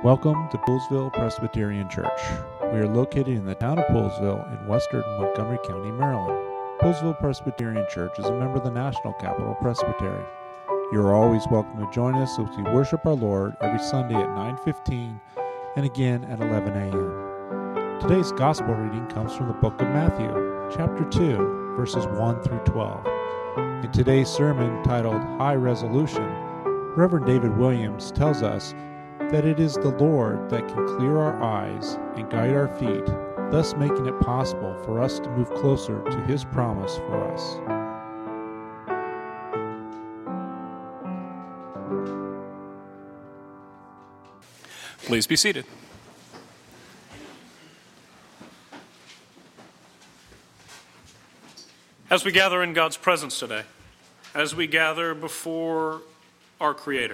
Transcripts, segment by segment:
Welcome to Poolesville Presbyterian Church. We are located in the town of Poolesville in western Montgomery County, Maryland. Poolesville Presbyterian Church is a member of the National Capital Presbytery. You are always welcome to join us as we worship our Lord every Sunday at 9:15 and again at 11 a.m. Today's gospel reading comes from the book of Matthew, chapter 2, verses 1 through 12. In today's sermon, titled High Resolution, Reverend David Williams tells us that it is the Lord that can clear our eyes and guide our feet, thus making it possible for us to move closer to His promise for us. Please be seated. As we gather in God's presence today, as we gather before our Creator,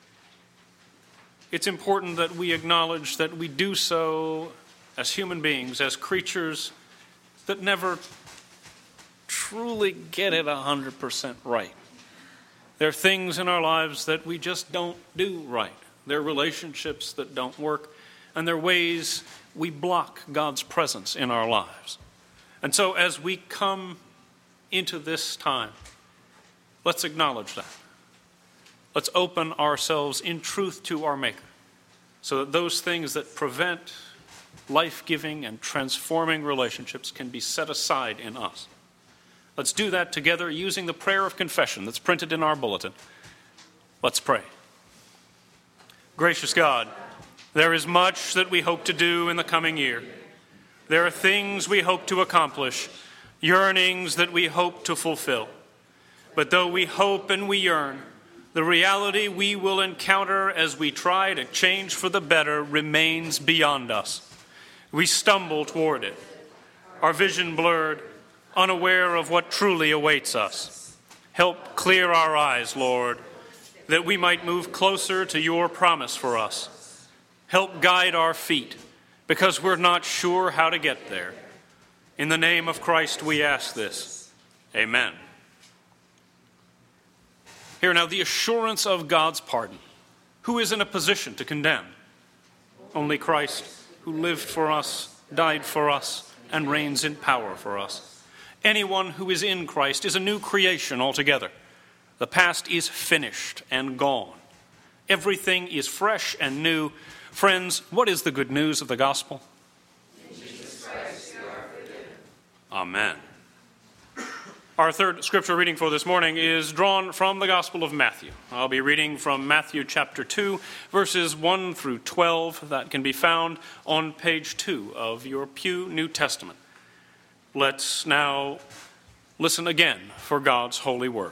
it's important that we acknowledge that we do so as human beings, as creatures that never truly get it 100% right. There are things in our lives that we just don't do right. There are relationships that don't work, and there are ways we block God's presence in our lives. And so as we come into this time, let's acknowledge that. Let's open ourselves in truth to our Maker, so that those things that prevent life-giving and transforming relationships can be set aside in us. Let's do that together using the prayer of confession that's printed in our bulletin. Let's pray. Gracious God, there is much that we hope to do in the coming year. There are things we hope to accomplish, yearnings that we hope to fulfill. But though we hope and we yearn, the reality we will encounter as we try to change for the better remains beyond us. We stumble toward it, our vision blurred, unaware of what truly awaits us. Help clear our eyes, Lord, that we might move closer to your promise for us. Help guide our feet, because we're not sure how to get there. In the name of Christ we ask this. Amen. Hear now the assurance of God's pardon. Who is in a position to condemn? Only Christ, who lived for us, died for us, and reigns in power for us. Anyone who is in Christ is a new creation altogether. The past is finished and gone. Everything is fresh and new. Friends, what is the good news of the gospel? In Jesus Christ you are forgiven. Amen. Our third scripture reading for this morning is drawn from the Gospel of Matthew. I'll be reading from Matthew chapter 2, verses 1 through 12. That can be found on page 2 of your Pew New Testament. Let's now listen again for God's holy word.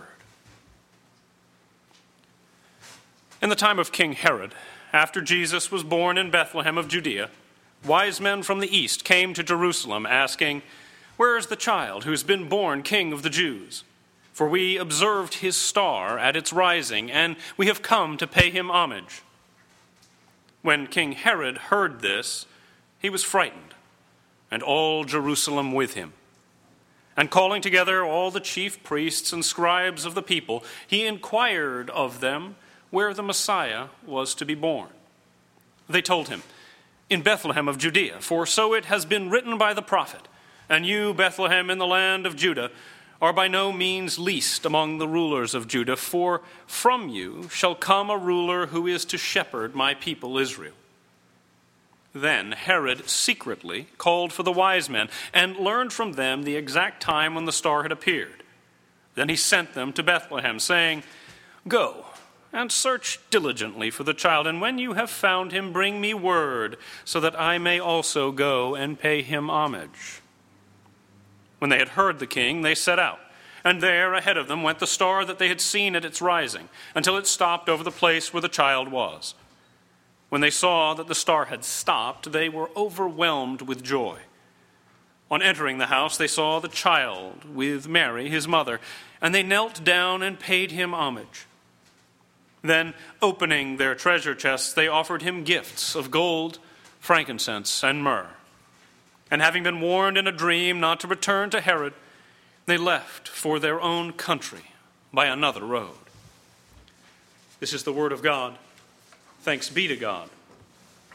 In the time of King Herod, after Jesus was born in Bethlehem of Judea, wise men from the east came to Jerusalem asking, "Where is the child who has been born King of the Jews? For we observed his star at its rising, and we have come to pay him homage." When King Herod heard this, he was frightened, and all Jerusalem with him. And calling together all the chief priests and scribes of the people, he inquired of them where the Messiah was to be born. They told him, "In Bethlehem of Judea, for so it has been written by the prophet, and you, Bethlehem, in the land of Judah, are by no means least among the rulers of Judah, for from you shall come a ruler who is to shepherd my people Israel." Then Herod secretly called for the wise men and learned from them the exact time when the star had appeared. Then he sent them to Bethlehem, saying, "Go and search diligently for the child, and when you have found him, bring me word, so that I may also go and pay him homage." When they had heard the king, they set out, and there ahead of them went the star that they had seen at its rising, until it stopped over the place where the child was. When they saw that the star had stopped, they were overwhelmed with joy. On entering the house, they saw the child with Mary, his mother, and they knelt down and paid him homage. Then, opening their treasure chests, they offered him gifts of gold, frankincense, and myrrh. And having been warned in a dream not to return to Herod, they left for their own country by another road. This is the word of God. Thanks be to God.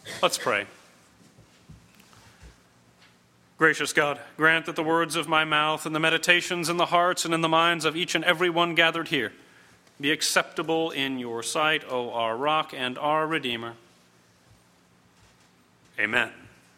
Let's pray. Gracious God, grant that the words of my mouth and the meditations in the hearts and in the minds of each and every one gathered here be acceptable in your sight, O our rock and our Redeemer. Amen.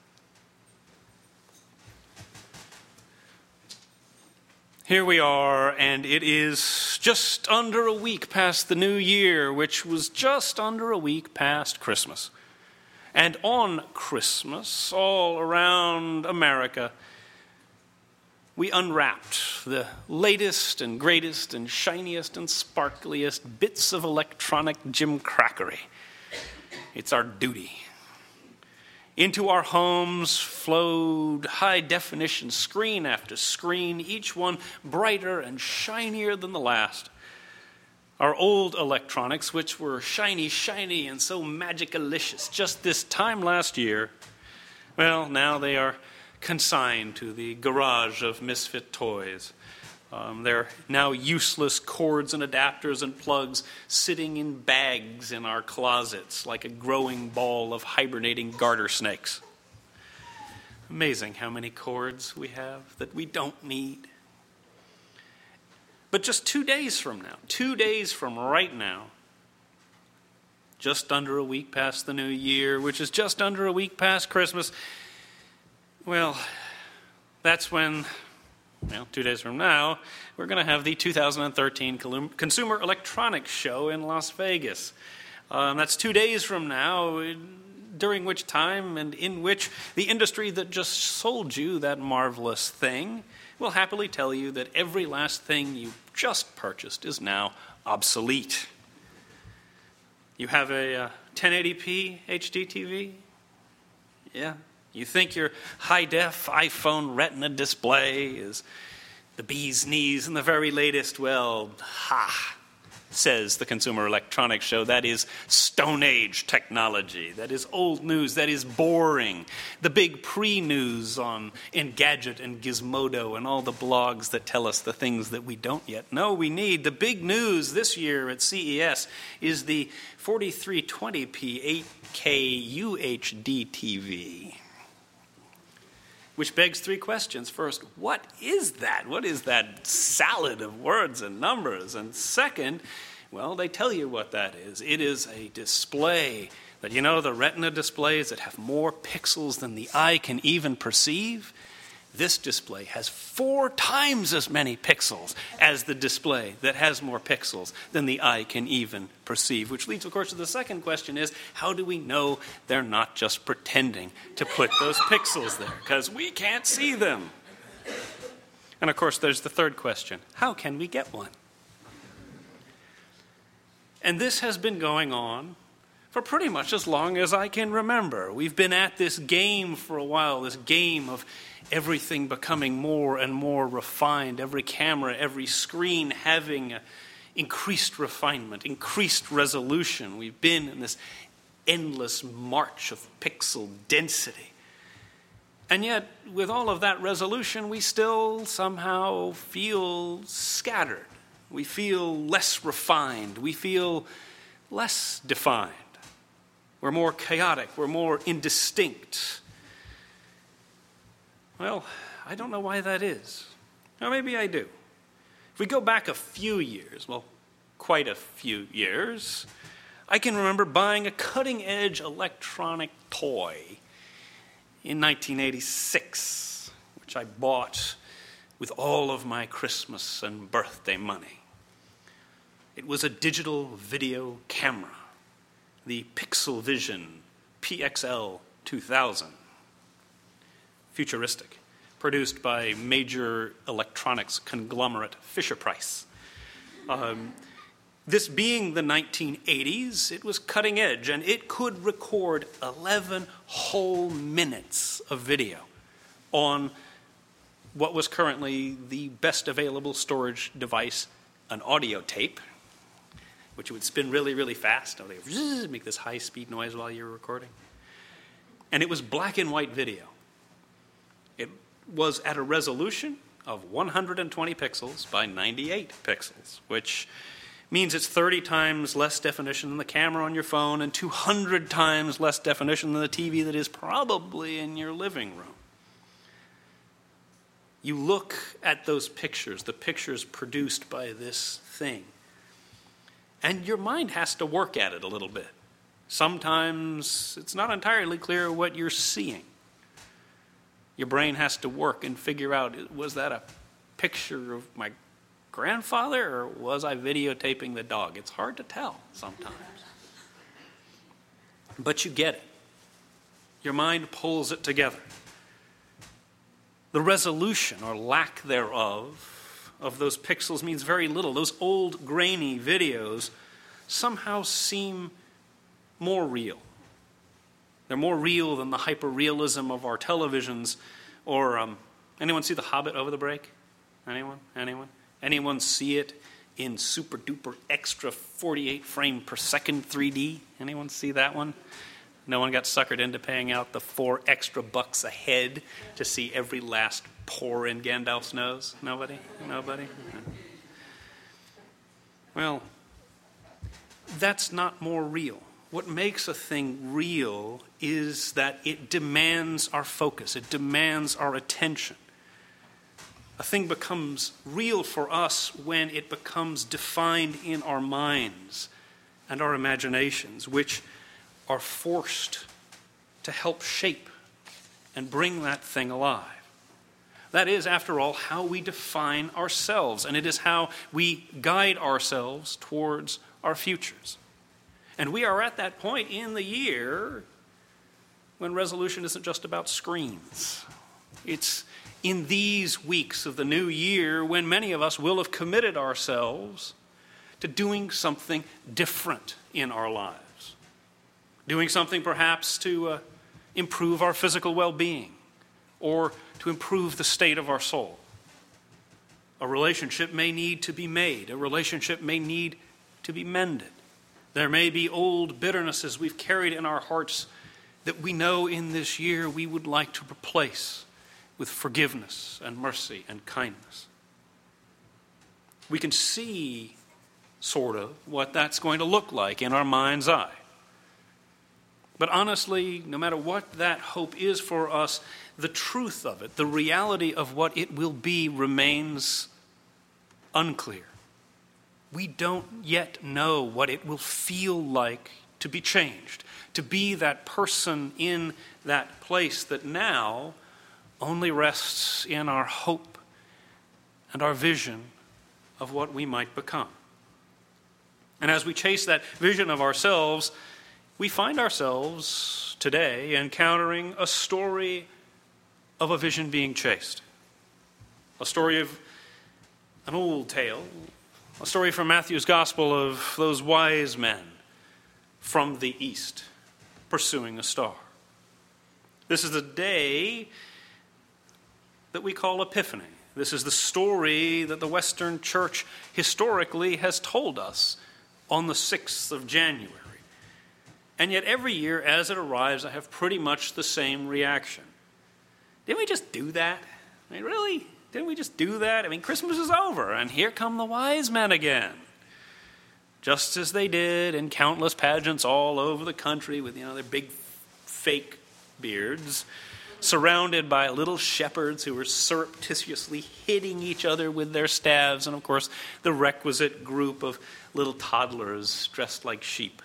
Here we are, and it is just under a week past the new year, which was just under a week past Christmas. And on Christmas, all around America, we unwrapped the latest and greatest and shiniest and sparkliest bits of electronic gimcrackery. It's our duty. Into our homes flowed high-definition screen after screen, each one brighter and shinier than the last. Our old electronics, which were shiny, and so magicalicious just this time last year, well, now they are consigned to the garage of misfit toys. They're now useless cords and adapters and plugs sitting in bags in our closets like a growing ball of hibernating garter snakes. Amazing how many cords we have that we don't need. But just 2 days from now, 2 days from right now, just under a week past the new year, which is just under a week past Christmas, well, that's when, 2 days from now, we're going to have the 2013 Consumer Electronics Show in Las Vegas. That's 2 days from now, during which time and in which the industry that just sold you that marvelous thing will happily tell you that every last thing you just purchased is now obsolete. You have a 1080p HD TV? Yeah. You think your high-def iPhone Retina display is the bee's knees and the very latest? Well, says the Consumer Electronics Show. That is Stone Age technology. That is old news. That is boring. The big pre-news on Engadget and Gizmodo and all the blogs that tell us the things that we don't yet know we need. The big news this year at CES is the 4320p 8K UHD TV. Which begs three questions. First, what is that? What is that salad of words and numbers? And second, well, they tell you what that is. It is a display that, the Retina displays that have more pixels than the eye can even perceive. This display has 4 times as many pixels as the display that has more pixels than the eye can even perceive. Which leads, of course, to the second question is, how do we know they're not just pretending to put those pixels there? Because we can't see them. And, of course, there's the third question. How can we get one? And this has been going on for pretty much as long as I can remember. We've been at this game for a while, this game of everything becoming more and more refined, every camera, every screen having increased refinement, increased resolution. We've been in this endless march of pixel density. And yet, with all of that resolution, we still somehow feel scattered. We feel less refined. We feel less defined. We're more chaotic. We're more indistinct. Well, I don't know why that is. Or maybe I do. If we go back a few years, well, quite a few years, I can remember buying a cutting-edge electronic toy in 1986, which I bought with all of my Christmas and birthday money. It was a digital video camera, the Pixelvision PXL 2000. Futuristic, produced by major electronics conglomerate Fisher-Price. This being the 1980s, it was cutting edge, and it could record 11 whole minutes of video on what was currently the best available storage device, an audio tape, which would spin really, really fast. They would make this high-speed noise while you were recording. And it was black and white video. It was at a resolution of 120 pixels by 98 pixels, which means it's 30 times less definition than the camera on your phone and 200 times less definition than the TV that is probably in your living room. You look at those pictures, the pictures produced by this thing, and your mind has to work at it a little bit. Sometimes it's not entirely clear what you're seeing. Your brain has to work and figure out, was that a picture of my grandfather or was I videotaping the dog? It's hard to tell sometimes. But you get it. Your mind pulls it together. The resolution or lack thereof of those pixels means very little. Those old grainy videos somehow seem more real. They're more real than the hyper-realism of our televisions. Or anyone see The Hobbit over the break? Anyone see it in super-duper extra 48 frame per second 3D? Anyone see that one? No one got suckered into paying out the $4 extra a head to see every last pore in Gandalf's nose? Nobody? Well, that's not more real. What makes a thing real is that it demands our focus. It demands our attention. A thing becomes real for us when it becomes defined in our minds and our imaginations, which are forced to help shape and bring that thing alive. That is, after all, how we define ourselves, and it is how we guide ourselves towards our futures. And we are at that point in the year when resolution isn't just about screens. It's in these weeks of the new year when many of us will have committed ourselves to doing something different in our lives. Doing something perhaps to improve our physical well-being or to improve the state of our soul. A relationship may need to be made. A relationship may need to be mended. There may be old bitternesses we've carried in our hearts that we know in this year we would like to replace with forgiveness and mercy and kindness. We can see, sort of, what that's going to look like in our mind's eye. But honestly, no matter what that hope is for us, the truth of it, the reality of what it will be, remains unclear. We don't yet know what it will feel like to be changed, to be that person in that place that now only rests in our hope and our vision of what we might become. And as we chase that vision of ourselves, we find ourselves today encountering a story of a vision being chased. A story of an old tale, a story from Matthew's Gospel of those wise men from the east pursuing a star. This is the day that we call Epiphany. This is the story that the Western Church historically has told us on the 6th of January. And yet every year as it arrives, I have pretty much the same reaction. Didn't we just do that? I mean, really? Didn't we just do that? I mean, Christmas is over, and here come the wise men again. Just as they did in countless pageants all over the country with, their big fake beards, surrounded by little shepherds who were surreptitiously hitting each other with their staves, and of course, the requisite group of little toddlers dressed like sheep.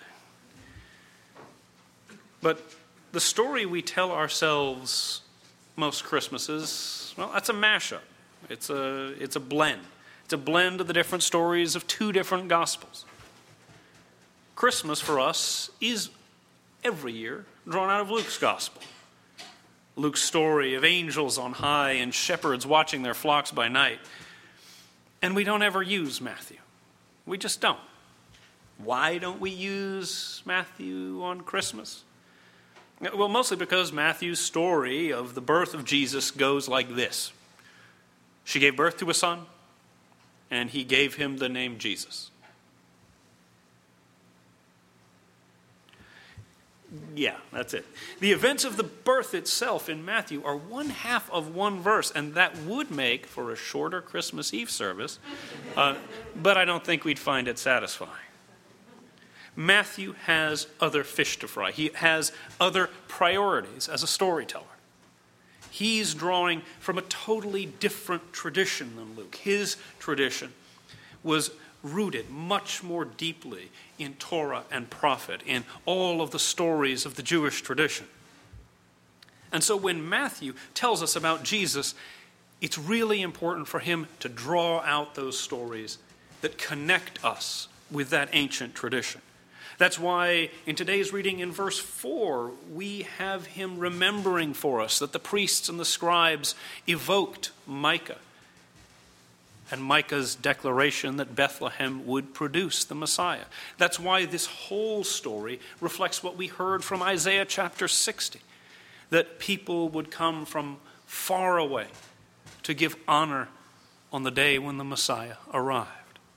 But the story we tell ourselves most Christmases, well, that's a mashup. It's a blend. It's a blend of the different stories of two different Gospels. Christmas for us is every year drawn out of Luke's Gospel. Luke's story of angels on high and shepherds watching their flocks by night. And we don't ever use Matthew. We just don't. Why don't we use Matthew on Christmas? Well, mostly because Matthew's story of the birth of Jesus goes like this. She gave birth to a son, and he gave him the name Jesus. Yeah, that's it. The events of the birth itself in Matthew are 1/2 of one verse, and that would make for a shorter Christmas Eve service, but I don't think we'd find it satisfying. Matthew has other fish to fry. He has other priorities as a storyteller. He's drawing from a totally different tradition than Luke. His tradition was rooted much more deeply in Torah and prophet, in all of the stories of the Jewish tradition. And so when Matthew tells us about Jesus, it's really important for him to draw out those stories that connect us with that ancient tradition. That's why in today's reading in verse 4, we have him remembering for us that the priests and the scribes evoked Micah, and Micah's declaration that Bethlehem would produce the Messiah. That's why this whole story reflects what we heard from Isaiah chapter 60, that people would come from far away to give honor on the day when the Messiah arrived.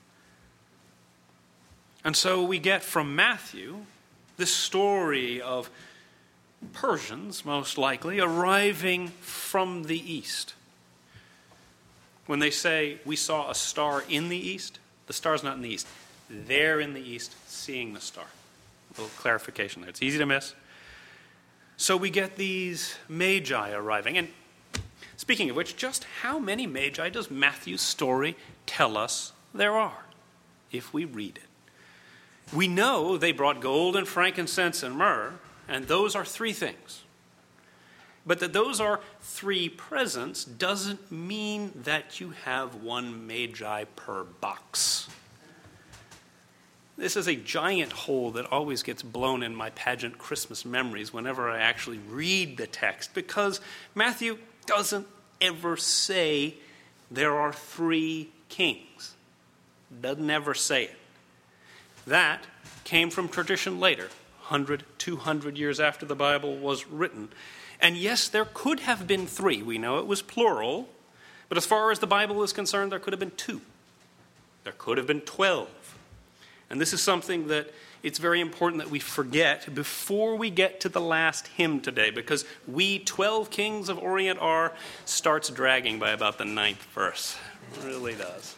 And so we get from Matthew this story of Persians, most likely, arriving from the east. When they say, we saw a star in the east, the star's not in the east. They're in the east seeing the star. A little clarification there. It's easy to miss. So we get these magi arriving. And speaking of which, just how many magi does Matthew's story tell us there are, if we read it? We know they brought gold and frankincense and myrrh, and those are 3 things. But that those are 3 presents doesn't mean that you have 1 magi per box. This is a giant hole that always gets blown in my pageant Christmas memories whenever I actually read the text, because Matthew doesn't ever say there are 3 kings. Doesn't ever say it. That came from tradition later, 100, 200 years after the Bible was written. And yes, there could have been 3. We know it was plural. But as far as the Bible is concerned, there could have been 2. There could have been 12. And this is something that it's very important that we forget before we get to the last hymn today, because we 12 Kings of Orient are starts dragging by about the 9th verse. It really does.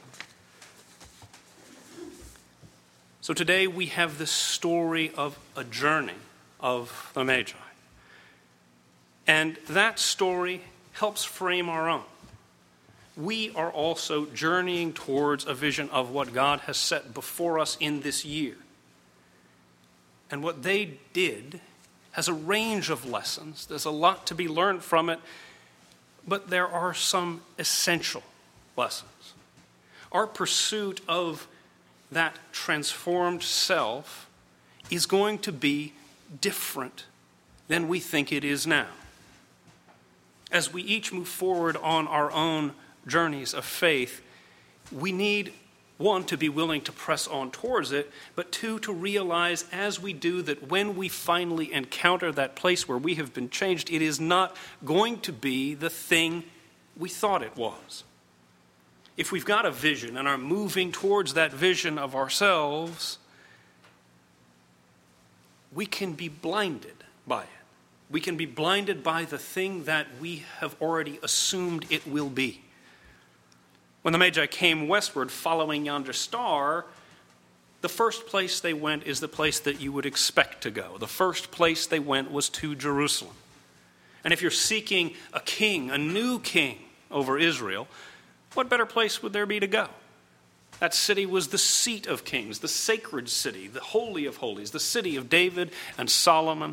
So today we have this story of a journey of the Magi. And that story helps frame our own. We are also journeying towards a vision of what God has set before us in this year. And what they did has a range of lessons. There's a lot to be learned from it, but there are some essential lessons. Our pursuit of that transformed self is going to be different than we think it is now. As we each move forward on our own journeys of faith, we need, 1, to be willing to press on towards it, but 2, to realize as we do that when we finally encounter that place where we have been changed, it is not going to be the thing we thought it was. If we've got a vision and are moving towards that vision of ourselves, we can be blinded by it. We can be blinded by the thing that we have already assumed it will be. When the Magi came westward following yonder star, the first place they went is the place that you would expect to go. The first place they went was to Jerusalem. And if you're seeking a king, a new king over Israel, what better place would there be to go? That city was the seat of kings, the sacred city, the holy of holies, the city of David and Solomon,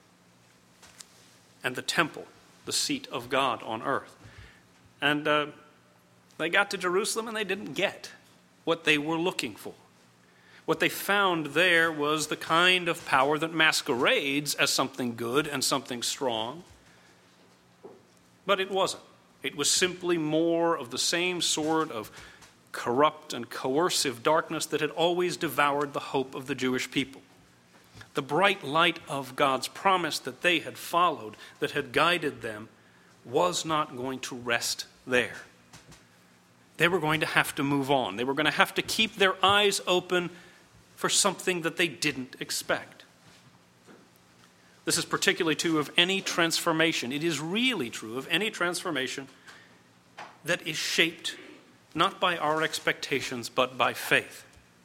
and the temple, the seat of God on earth. And they got to Jerusalem and they didn't get what they were looking for. What they found there was the kind of power that masquerades as something good and something strong, but it wasn't. It was simply more of the same sort of corrupt and coercive darkness that had always devoured the hope of the Jewish people. The bright light of God's promise that they had followed, that had guided them, was not going to rest there. They were going to have to move on. They were going to have to keep their eyes open for something that they didn't expect. This is particularly true of any transformation. It is really true of any transformation that is shaped not by our expectations, but by faith.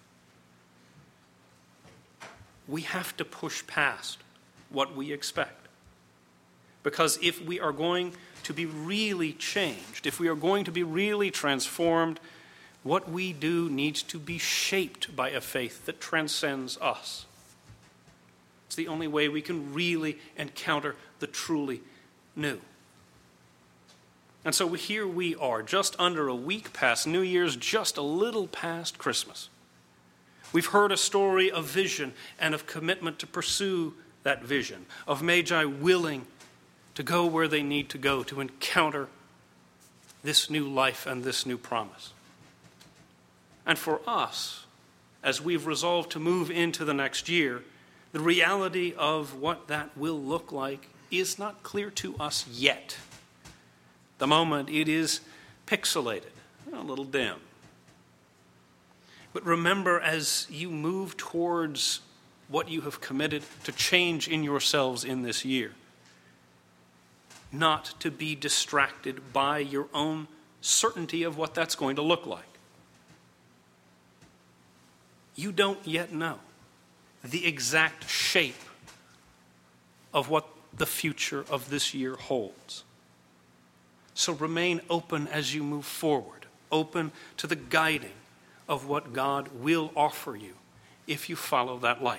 We have to push past what we expect. Because if we are going to be really changed, if we are going to be really transformed, what we do needs to be shaped by a faith that transcends us. It's the only way we can really encounter the truly new. And so here we are, just under a week past New Year's, just a little past Christmas. We've heard a story of vision and of commitment to pursue that vision, of Magi willing to go where they need to go to encounter this new life and this new promise. And for us, as we've resolved to move into the next year, the reality of what that will look like is not clear to us yet. At the moment, it is pixelated, a little dim. But remember, as you move towards what you have committed to change in yourselves in this year, not to be distracted by your own certainty of what that's going to look like. You don't yet know the exact shape of what the future of this year holds. So remain open as you move forward, open to the guiding of what God will offer you if you follow that light.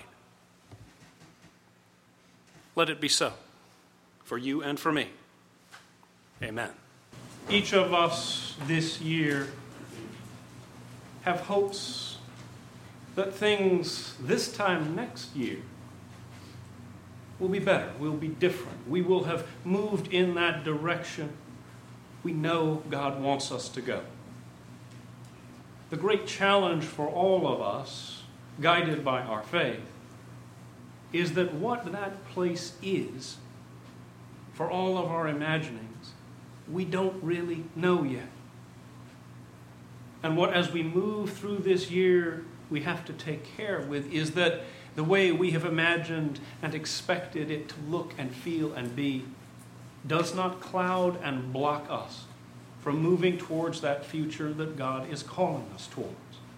Let it be so, for you and for me. Amen. Each of us this year have hopes that things this time next year will be better, will be different. We will have moved in that direction we know God wants us to go. The great challenge for all of us, guided by our faith, is that what that place is, for all of our imaginings, we don't really know yet. And what, as we move through this year, we have to take care with is that the way we have imagined and expected it to look and feel and be does not cloud and block us from moving towards that future that God is calling us towards.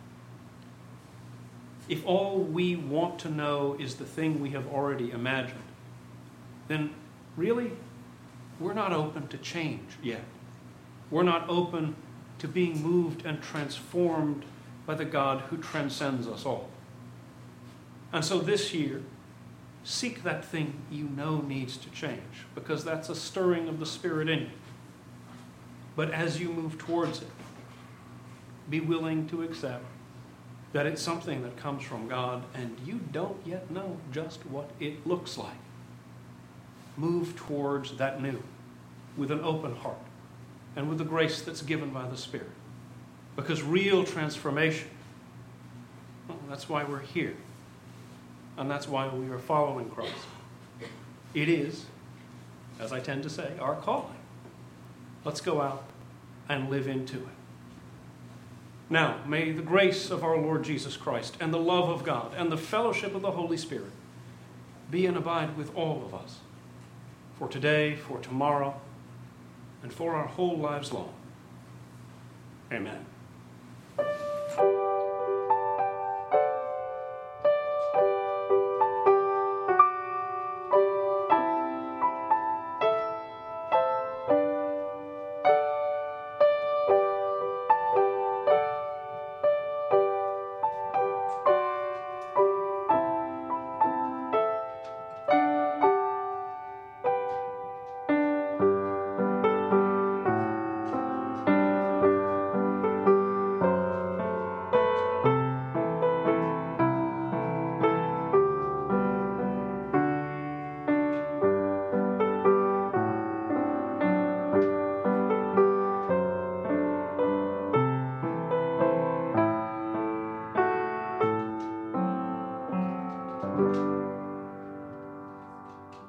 If all we want to know is the thing we have already imagined, then really, we're not open to change yet. We're not open to being moved and transformed by the God who transcends us all. And so this year, seek that thing you know needs to change, because that's a stirring of the Spirit in you. But as you move towards it, be willing to accept that it's something that comes from God and you don't yet know just what it looks like. Move towards that new with an open heart and with the grace that's given by the Spirit. Because real transformation, well, that's why we're here. And that's why we are following Christ. It is, as I tend to say, our calling. Let's go out and live into it. Now, may the grace of our Lord Jesus Christ and the love of God and the fellowship of the Holy Spirit be and abide with all of us for today, for tomorrow, and for our whole lives long. Amen.